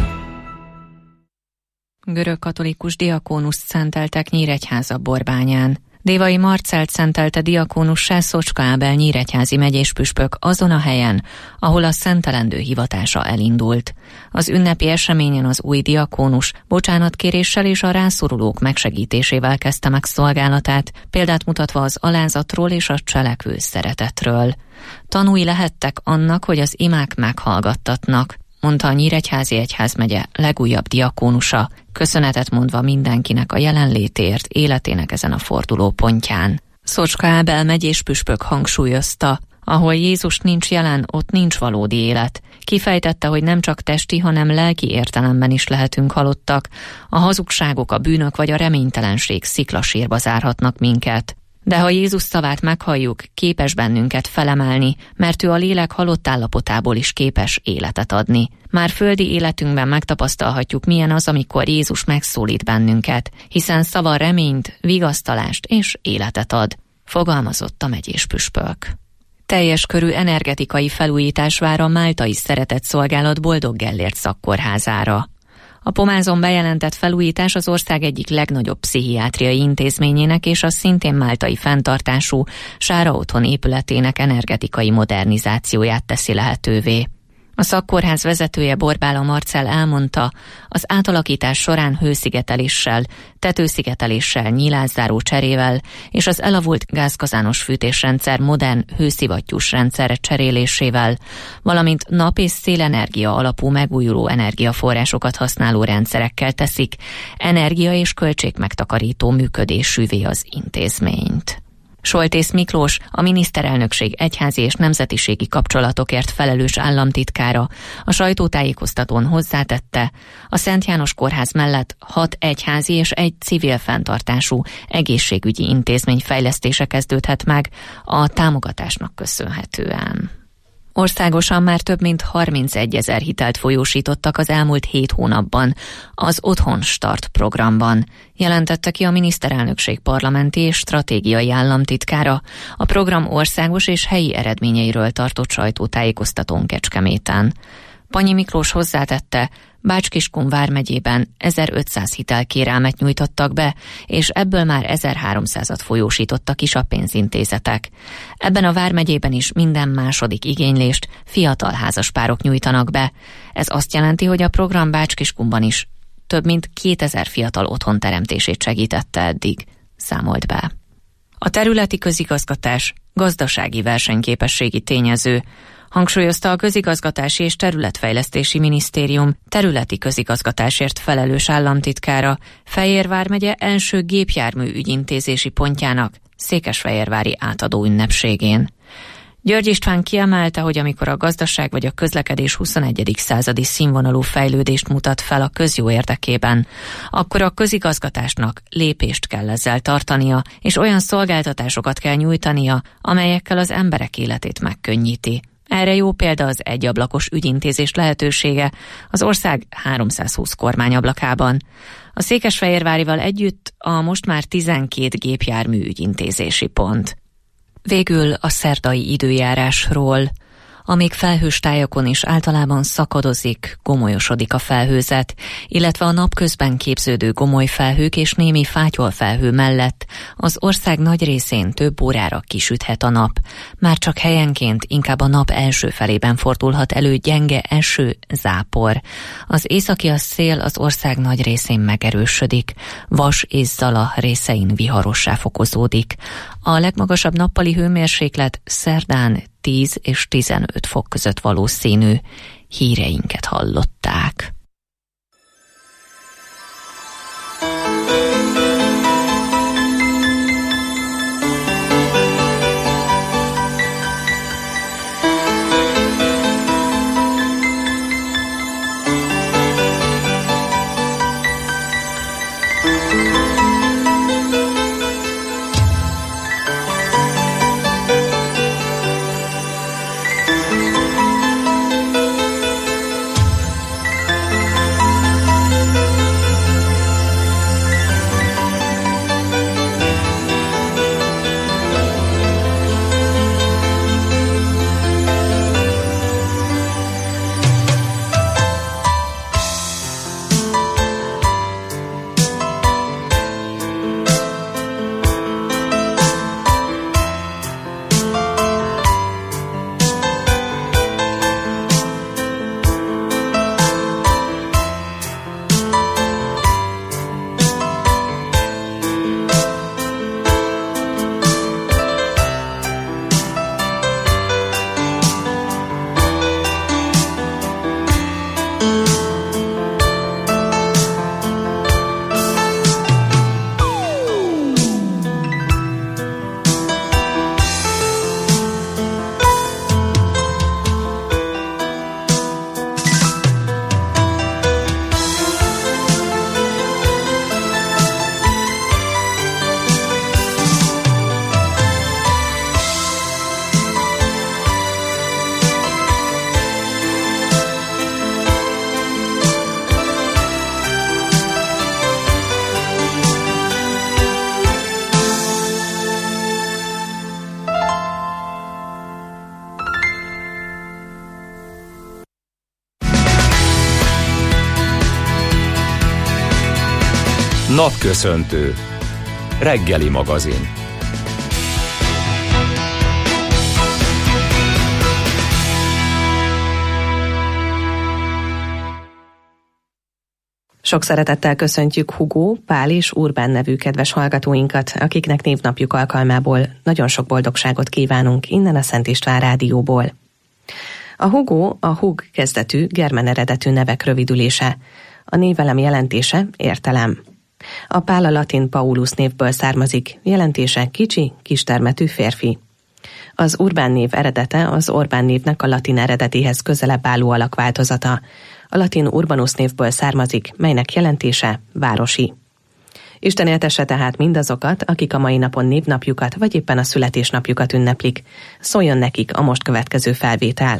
Görög katolikus diakónuszt szenteltek Nyíregyháza Borbányán. Dévai Marcelt szentelte diakónussá Szocska Ábel nyíregyházi megyéspüspök azon a helyen, ahol a szentelendő hivatása elindult. Az ünnepi eseményen az új diakónus bocsánatkéréssel és a rászorulók megsegítésével kezdte meg szolgálatát, példát mutatva az alázatról és a cselekvő szeretetről. Tanúi lehettek annak, hogy az imák meghallgattatnak, mondta a Nyíregyházi Egyházmegye legújabb diakónusa, köszönetet mondva mindenkinek a jelenlétért életének ezen a fordulópontján. Szocska Ábel megyéspüspök hangsúlyozta, ahol Jézus nincs jelen, ott nincs valódi élet. Kifejtette, hogy nem csak testi, hanem lelki értelemben is lehetünk halottak. A hazugságok, a bűnök vagy a reménytelenség sziklasírba zárhatnak minket. De ha Jézus szavát meghalljuk, képes bennünket felemelni, mert ő a lélek halott állapotából is képes életet adni. Már földi életünkben megtapasztalhatjuk, milyen az, amikor Jézus megszólít bennünket, hiszen szava reményt, vigasztalást és életet ad, fogalmazott a megyéspüspök. Teljes körű energetikai felújítás vár a Máltai Szeretetszolgálat Boldog Gellért szakkórházára. A Pomázon bejelentett felújítás az ország egyik legnagyobb pszichiátriai intézményének és a szintén máltai fenntartású Sára Otthon épületének energetikai modernizációját teszi lehetővé. A szakkórház vezetője Borbála Marcell elmondta, az átalakítás során hőszigeteléssel, tetőszigeteléssel, nyílászáró cserével és az elavult gázkazános fűtésrendszer modern hőszivattyús rendszerre cserélésével, valamint nap- és szélenergia alapú megújuló energiaforrásokat használó rendszerekkel teszik energia- és költségmegtakarító működésűvé az intézményt. Soltész Miklós, a miniszterelnökség egyházi és nemzetiségi kapcsolatokért felelős államtitkára a sajtótájékoztatón hozzátette, a Szent János Kórház mellett hat egyházi és egy civil fenntartású egészségügyi intézmény fejlesztése kezdődhet meg a támogatásnak köszönhetően. Országosan már több mint harmincegyezer hitelt folyósítottak az elmúlt hét hónapban az Otthon Start programban, jelentette ki a miniszterelnökség parlamenti és stratégiai államtitkára a program országos és helyi eredményeiről tartott sajtótájékoztatón Kecskeméten. Panyi Miklós hozzátette, Bács-Kiskun vármegyében ezerötszáz hitelkérelmet nyújtottak be, és ebből már ezerháromszázat folyósítottak is a pénzintézetek. Ebben a vármegyében is minden második igénylést fiatal házaspárok nyújtanak be. Ez azt jelenti, hogy a program Bács-Kiskunban is több mint kétezer fiatal otthon teremtését segítette eddig, számolt be. A területi közigazgatás gazdasági versenyképességi tényező, hangsúlyozta a Közigazgatási és Területfejlesztési Minisztérium területi közigazgatásért felelős államtitkára Fejér vármegye első gépjármű ügyintézési pontjának székesfehérvári átadó ünnepségén. György István kiemelte, hogy amikor a gazdaság vagy a közlekedés huszonegyedik századi színvonalú fejlődést mutat fel a közjó érdekében, akkor a közigazgatásnak lépést kell ezzel tartania, és olyan szolgáltatásokat kell nyújtania, amelyekkel az emberek életét megkönnyíti. Erre jó példa az egyablakos ügyintézés lehetősége az ország háromszázhúsz kormányablakában. A székesfehérvárival együtt a most már tizenkét gépjármű ügyintézési pont. Végül a szerdai időjárásról. Amíg felhős tájakon is általában szakadozik, gomolyosodik a felhőzet, illetve a napközben képződő gomoly felhők és némi fátyolfelhő mellett az ország nagy részén több órára kisüthet a nap. Már csak helyenként inkább a nap első felében fordulhat elő gyenge eső, zápor. Az északi a szél az ország nagy részén megerősödik, Vas és Zala részein viharossá fokozódik. A legmagasabb nappali hőmérséklet szerdán tíz és tizenöt fok között valószínű. Híreinket hallották. Napköszöntő. Reggeli magazin. Sok szeretettel köszöntjük Hugo, Pál és Urbán nevű kedves hallgatóinkat, akiknek névnapjuk alkalmából nagyon sok boldogságot kívánunk innen a Szent István Rádióból. A Hugo a Hug kezdetű, germán eredetű nevek rövidülése. A névelem jelentése értelem. A Pál a latin Paulus névből származik, jelentése kicsi, kistermetű férfi. Az Urbán név eredete az Orbán névnek a latin eredetéhez közelebb álló alakváltozata. A latin Urbanus névből származik, melynek jelentése városi. Isten éltesse tehát mindazokat, akik a mai napon névnapjukat vagy éppen a születésnapjukat ünneplik. Szóljon nekik a most következő felvétel.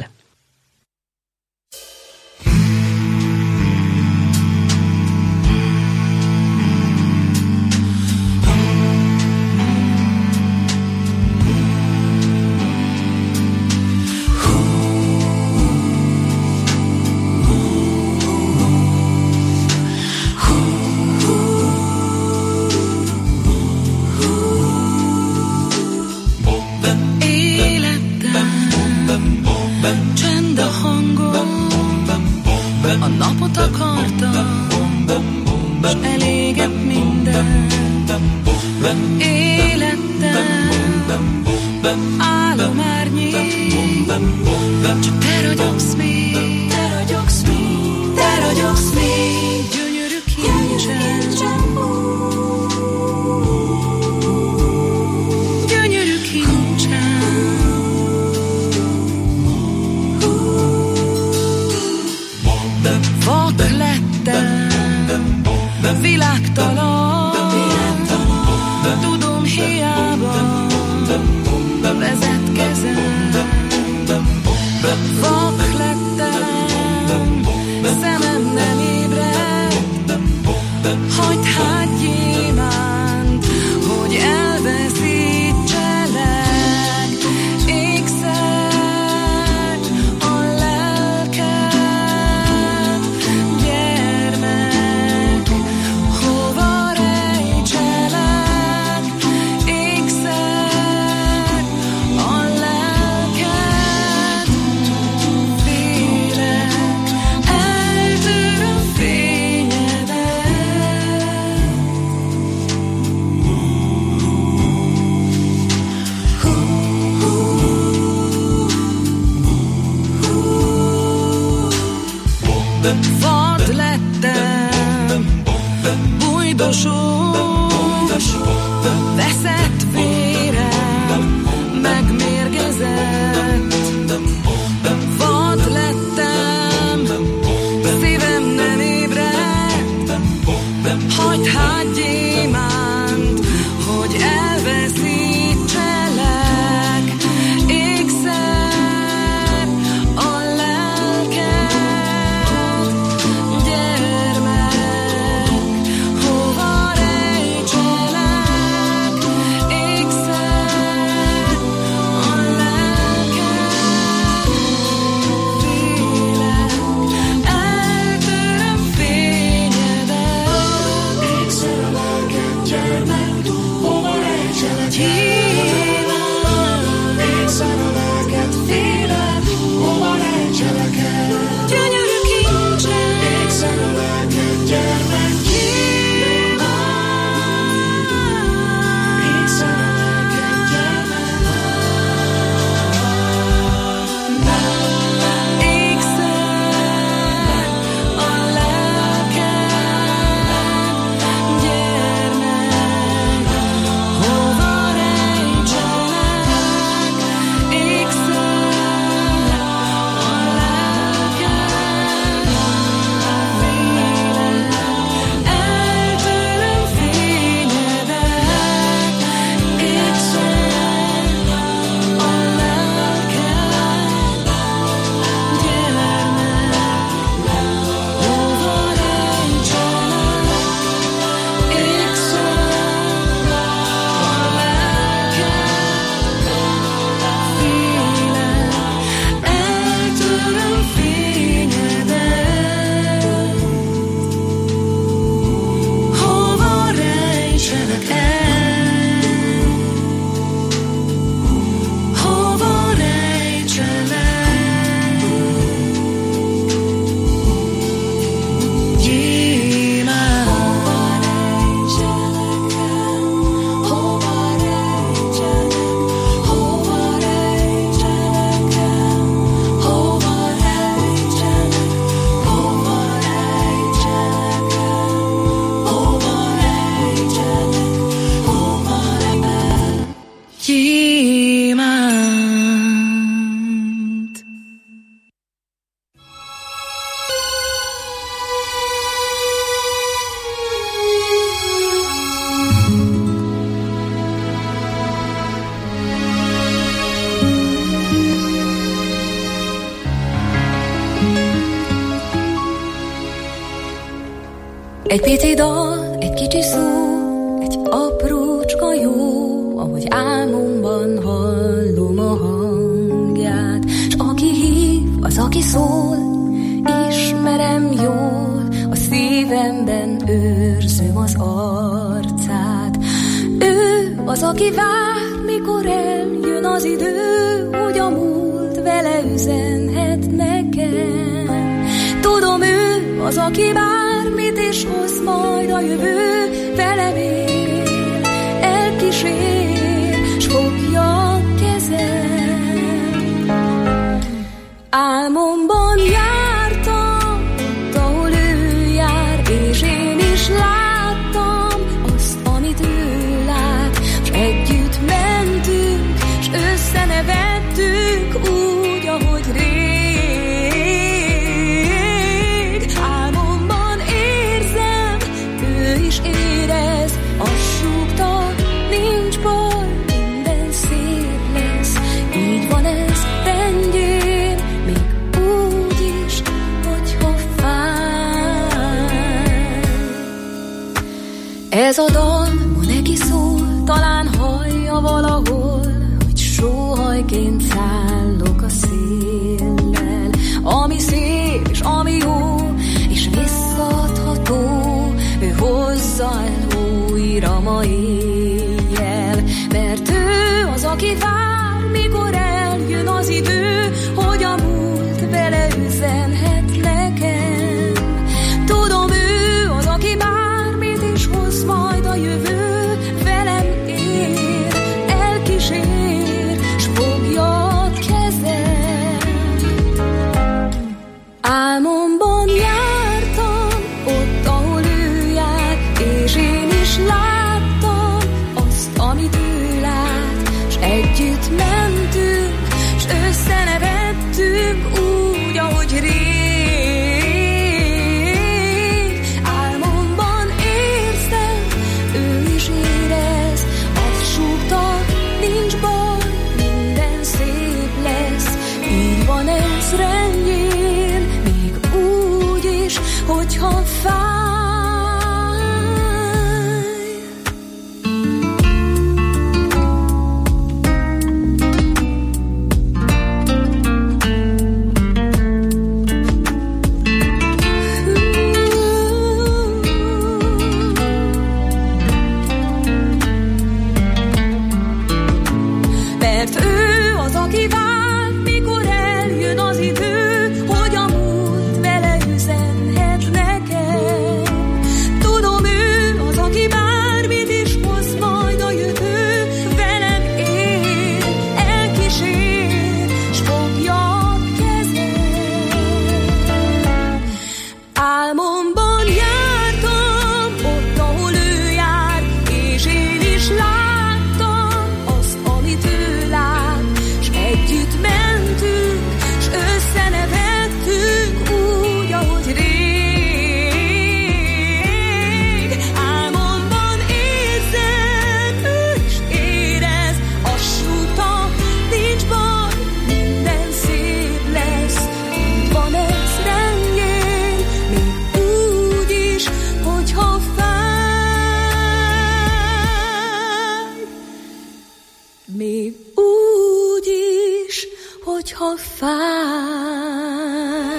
Hagyd hát Egy pici dal, egy kicsi szó, egy aprócska jó, ahogy álmomban hallom a hangját. S aki hív, az aki szól, ismerem jól, a szívemben őrzöm az arcát. Ő az, aki vár, mikor eljön az idő, hogy a múlt vele üzenhet nekem. Tudom, ő az, aki bármit is hoz majd a jövő, velem él, elkísér, s fogja a kezem. Álmomban jártam, ahol ő jár, és én is láttam azt, amit ő lát, s együtt mentünk, s összenevettünk úgy, ahogy rég. Álmomban érzem, ő is érez, azt súgta, nincs baj, minden szép lesz, így van ez rendjén, még úgy is, hogyha fáj. Ez a dal ma neki szól, talán hallja valahol, hogy sóhajként szállok a széllel, ami szép és ami jó, és visszaadható, ő hozza el újra ma éjjel, mert ő az, aki vár, mikor eljön az idő, hogy a múlt vele üzenhet nekem. Tudom, ő az, aki bármit is hoz majd a jövő, velem él, elkísér, s fogja a kezem. Álmomban jártam, ott, ahol ő jár, és én is láttam azt, amit ő lát, s együtt mentünk, s összenevettünk úgy, ahogy rég. Álmomban érzem, ő is érez, azt súgta, nincs baj, minden szép lesz, így van ez rendjén, még úgy is, hogyha fáj. Mert ő az, aki vár, mikor eljön az idő, hogy a múlt vele üzenhet nekem. Tudom, ő az, aki bármit is hoz majd a jövő, velem él, elkísér, s fogja a kezem. Álmomban jártam, ott, ahol ő jár, és én is láttam azt, amit ő lát, s együtt mentünk, s összenevettünk úgy, ahogy rég. Álmomban érzem, ő is érez, azt súgta, nincs baj, minden szép lesz, így van ez rendjén, még úgy is, hogyha fáj. Még úgy is, hogyha fáj.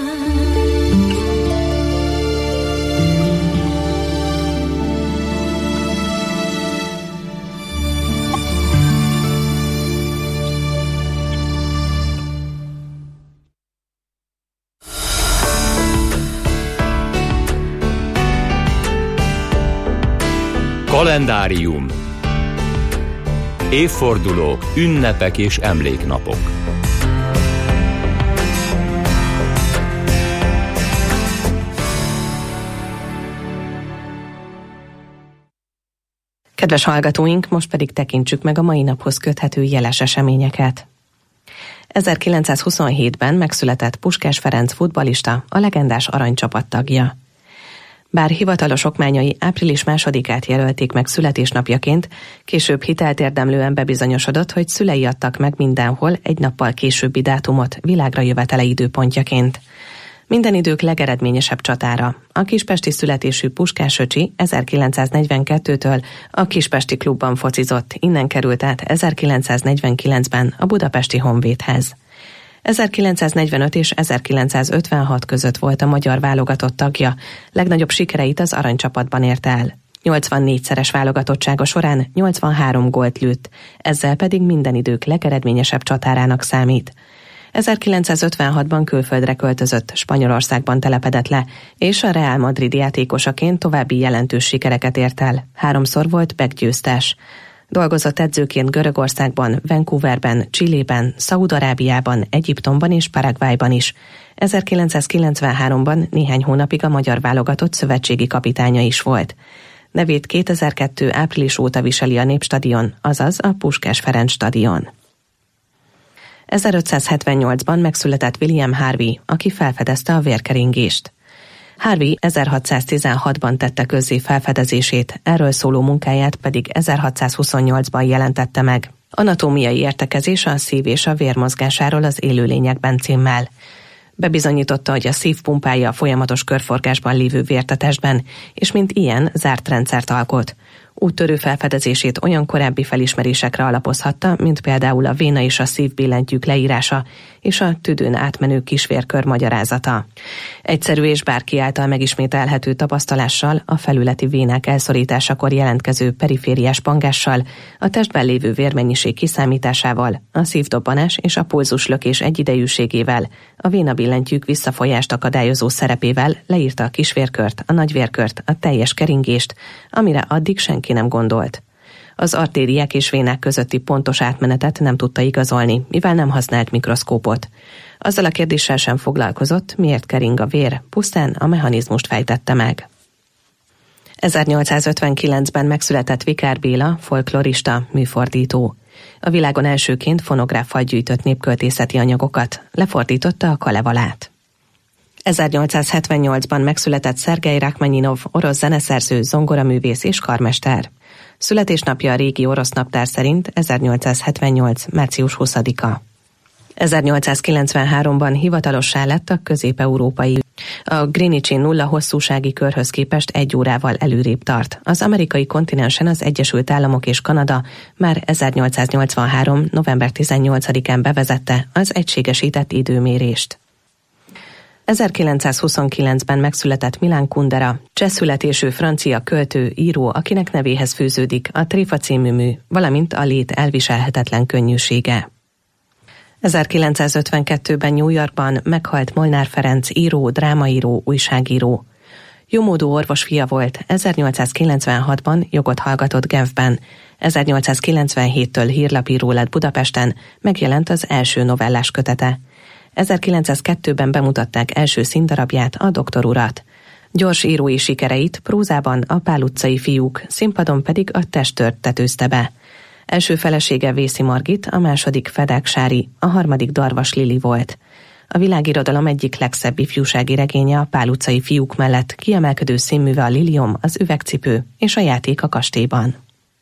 Kalendárium. Évfordulók, ünnepek és emléknapok. Kedves hallgatóink, most pedig tekintsük meg a mai naphoz köthető jeles eseményeket. ezerkilencszázhuszonhétben megszületett Puskás Ferenc futballista, a legendás aranycsapat tagja. Bár hivatalos okmányai április másodikát jelölték meg születésnapjaként, később hitelt érdemlően bebizonyosodott, hogy szülei adtak meg mindenhol egy nappal későbbi dátumot világra jövetele időpontjaként. Minden idők legeredményesebb csatára. A kispesti születésű Puskás öcsi ezerkilencszáznegyvenkettőtől a Kispesti Klubban focizott, innen került át ezerkilencszáznegyvenkilencben a Budapesti Honvédhez. ezerkilencszáznegyvenöt és ezerkilencszázötvenhat között volt a magyar válogatott tagja, legnagyobb sikereit az aranycsapatban ért el. nyolcvannégyszeres válogatottsága során nyolcvanhárom gólt lőtt, ezzel pedig minden idők legeredményesebb csatárának számít. ezerkilencszázötvenhatban külföldre költözött, Spanyolországban telepedett le, és a Real Madrid játékosaként további jelentős sikereket ért el. Háromszor volt Beck-győztes. Dolgozott edzőként Görögországban, Vancouverben, Chilében, Szaúd-Arábiában, Egyiptomban és Paraguayban is. ezerkilencszázkilencvenháromban néhány hónapig a magyar válogatott szövetségi kapitánya is volt. Nevét kétezer-kettő április óta viseli a Népstadion, azaz a Puskás Ferenc stadion. ezerötszázhetvennyolcban megszületett William Harvey, aki felfedezte a vérkeringést. Harvey ezerhatszáztizenhatban tette közzé felfedezését, erről szóló munkáját pedig ezerhatszázhuszonnyolcban jelentette meg. Anatómiai értekezés a szív és a vér mozgásáról az élőlényekben címmel. Bebizonyította, hogy a szív pumpálja a folyamatos körforgásban lévő vért a testben, és mint ilyen zárt rendszert alkot. Úttörő felfedezését olyan korábbi felismerésekre alapozhatta, mint például a véna és a szív billentyűk leírása és a tüdőn átmenő kisvérkör magyarázata. Egyszerű és bárki által megismételhető tapasztalással, a felületi vénák elszorításakor jelentkező perifériás pangással, a testben lévő vérmennyiség kiszámításával, a szívdobbanás és a pulzuslökés egyidejűségével, a vénabillentyűk visszafolyást akadályozó szerepével leírta a kisvérkört, a nagyvérkört, a teljes keringést, amire addig senki nem gondolt. Az artériák és vénák közötti pontos átmenetet nem tudta igazolni, mivel nem használt mikroszkópot. Azzal a kérdéssel sem foglalkozott, miért kering a vér, pusztán a mechanizmust fejtette meg. ezernyolcszázötvenkilencben megszületett Vikár Béla, folklorista, műfordító. A világon elsőként fonográffal gyűjtött népköltészeti anyagokat, lefordította a Kalevalát. ezernyolcszázhetvennyolcban megszületett Szergej Rachmaninov, orosz zeneszerző, zongoraművész és karmester. Születésnapja a régi orosz naptár szerint ezernyolcszázhetvennyolc. március huszadika. ezernyolcszázkilencvenháromban hivatalossá lett a közép-európai. A Greenwichi nulla hosszúsági körhöz képest egy órával előrébb tart. Az amerikai kontinensen az Egyesült Államok és Kanada már ezernyolcszáznyolcvanhárom. november tizennyolcadikán bevezette az egységesített időmérést. ezerkilencszázhuszonkilencben megszületett Milan Kundera, cseh születésű francia költő, író, akinek nevéhez fűződik a Tréfa című mű, valamint a lét elviselhetetlen könnyűsége. ezerkilencszázötvenkettőben New Yorkban meghalt Molnár Ferenc, író, drámaíró, újságíró. Jómódú orvos fia volt, ezernyolcszázkilencvenhatban jogot hallgatott Genfben, ezernyolcszázkilencvenhéttől hírlapíró lett Budapesten, megjelent az első novellás kötete. ezerkilencszázkettőben bemutatták első színdarabját, a Doktor urat. Gyors írói sikereit prózában a Pál utcai fiúk, színpadon pedig a Testtört tetőzte be. Első felesége Vészi Margit, a második Fedák Sári, a harmadik Darvas Lili volt. A világirodalom egyik legszebb ifjúsági regénye a Pál utcai fiúk mellett kiemelkedő színműve a Liliom, az Üvegcipő és a Játék a kastélyban.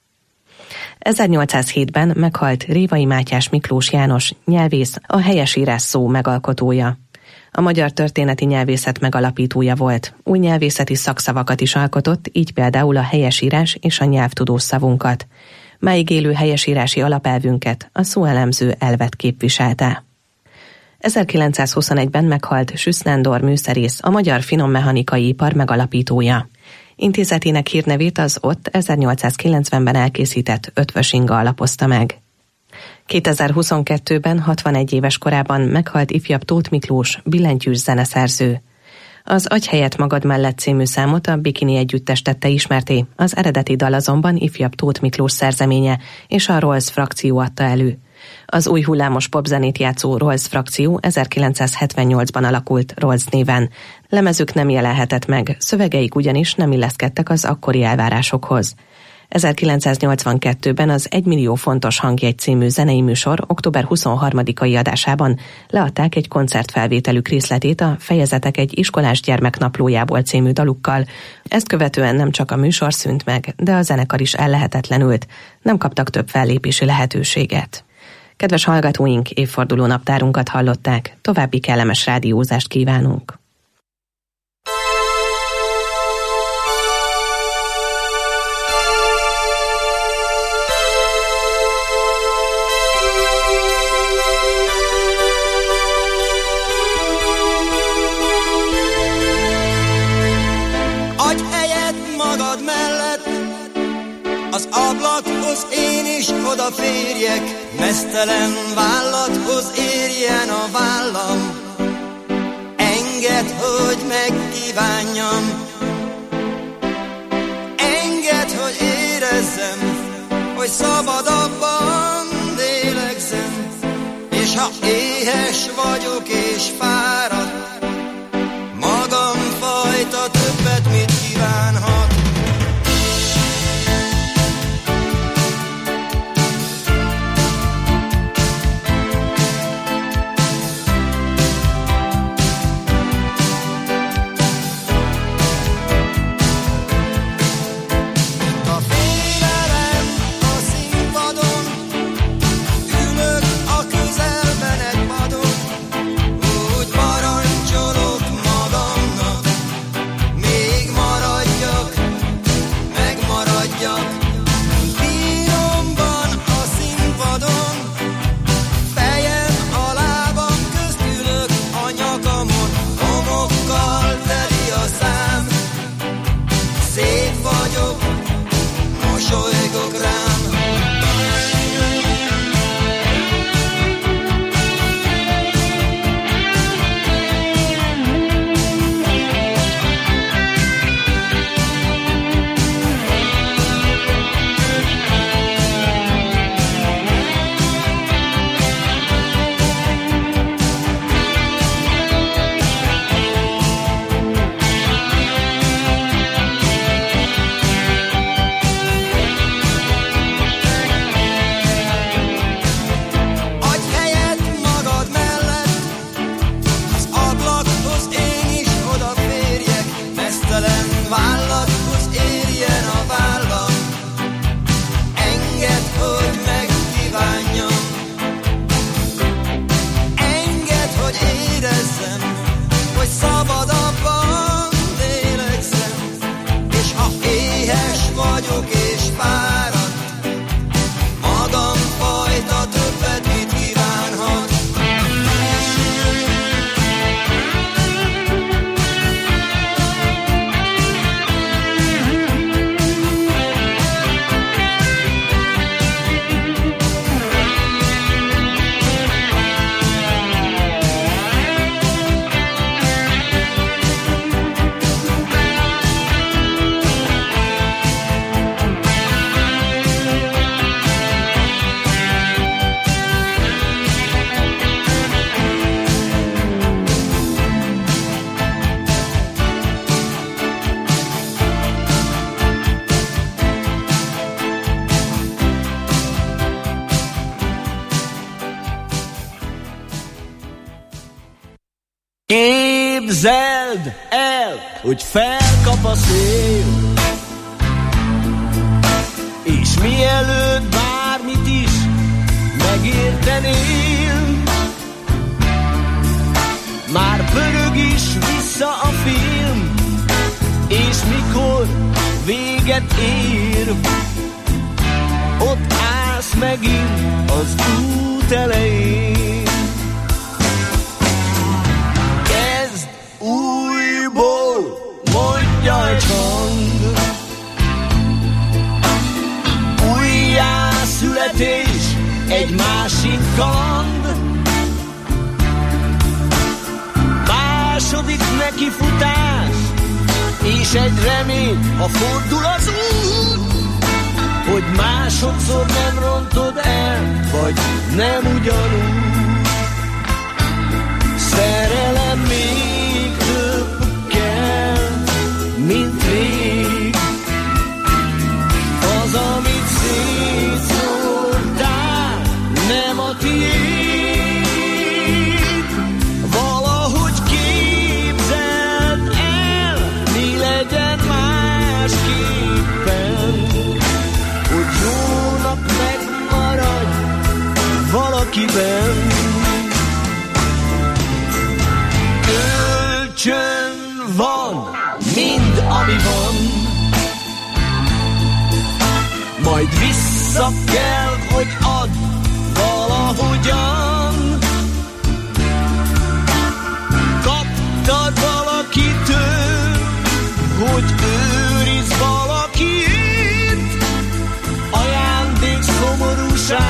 ezernyolcszázhétben meghalt Révai Mátyás Miklós János, nyelvész, a helyesírás szó megalkotója. A magyar történeti nyelvészet megalapítója volt. Új nyelvészeti szakszavakat is alkotott, így például a helyesírás és a nyelvtudós szavunkat. Máig élő helyesírási alapelvünket, a szóelemző elvet képviselte. ezerkilencszázhuszonegyben meghalt Süss Nándor műszerész, a magyar finommechanikai ipar megalapítója. Intézetének hírnevét az ott ezernyolcszázkilencvenben elkészített Ötvös Inga alapozta meg. kétezer-huszonkettőben hatvanegy éves korában meghalt ifjabb Tóth Miklós, billentyűs zeneszerző. Az Adj helyet magad mellett című számot a Bikini együttes tette ismerté, az eredeti dal azonban ifjabb Tóth Miklós szerzeménye és a Rolls frakció adta elő. Az új hullámos popzenét játszó Rolls frakció ezerkilencszázhetvennyolcban alakult Rolls néven. Lemezük nem jelenhetett meg, szövegeik ugyanis nem illeszkedtek az akkori elvárásokhoz. ezerkilencszáznyolcvankettőben az Egy millió fontos hangjegy című zenei műsor október huszonharmadikai adásában leadták egy koncertfelvételük részletét a Fejezetek egy iskolás gyermek naplójából című dalukkal. Ezt követően nem csak a műsor szűnt meg, de a zenekar is ellehetetlenült, nem kaptak több fellépési lehetőséget. Kedves hallgatóink, évforduló naptárunkat hallották, további kellemes rádiózást kívánunk! odaférjek, meztelen vállathoz érjen a vállam. Engedd, hogy megkívánjam, engedd, hogy érezzem, hogy szabadabban lélegzem, és ha éhes vagyok és fáradt, magam fajta többet mit kívánhat. Képzeld el, hogy felkap a szél, és mielőtt bármit is megértenél, már pörög is vissza a film, és mikor véget ér, ott állsz megint az út elején. Kezd újból, mondja egy hang, újjászületés, egy másik kaland, második nekifutás, és egy remény, ha fordul az út, hogy másodszor nem rontod el, vagy nem ugyanúgy. Szerelem még több kell, mint rég, az, amit szétszórtál, nem a tiéd. Valahogy képzeld el, mi legyen másképpen, hogy jónak megmaradj valakiben. Kölcsön van mind, ami van, majd vissza kell, hogy add valahogyan. Kaptad valakitől, hogy őrizd valakit, ajándék szomorúság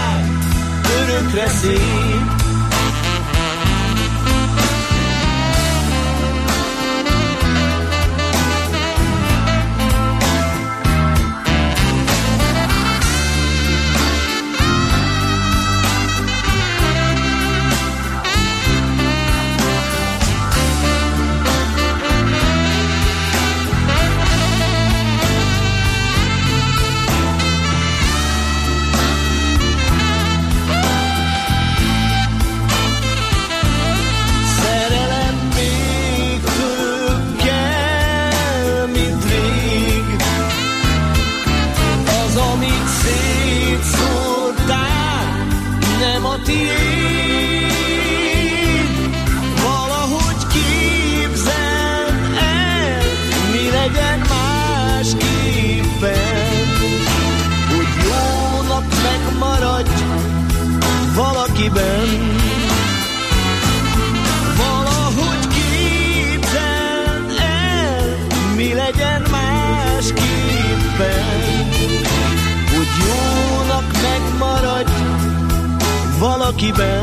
valakiben.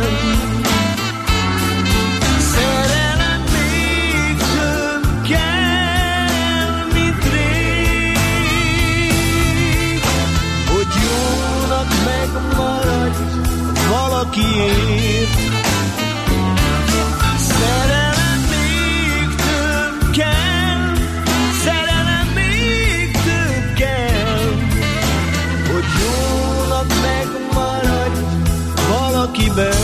Szerelem még több kell, mint rég, hogy jónak megmaradj valakiért. Szerelem még több kell, szerelem még több kell, hogy jónak megmaradj valakiben.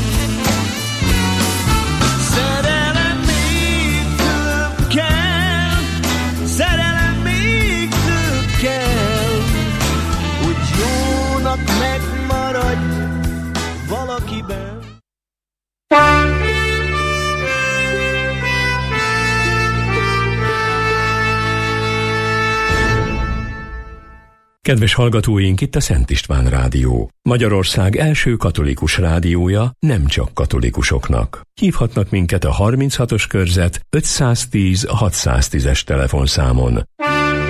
Szerelem még több kell, szerelem még több kell, hogy jónak megmaradj valakiben. Kedves hallgatóink, itt a Szent István Rádió. Magyarország első katolikus rádiója nem csak katolikusoknak. Hívhatnak minket a harminchatos körzet ötszáztíz hatszáztízes telefonszámon.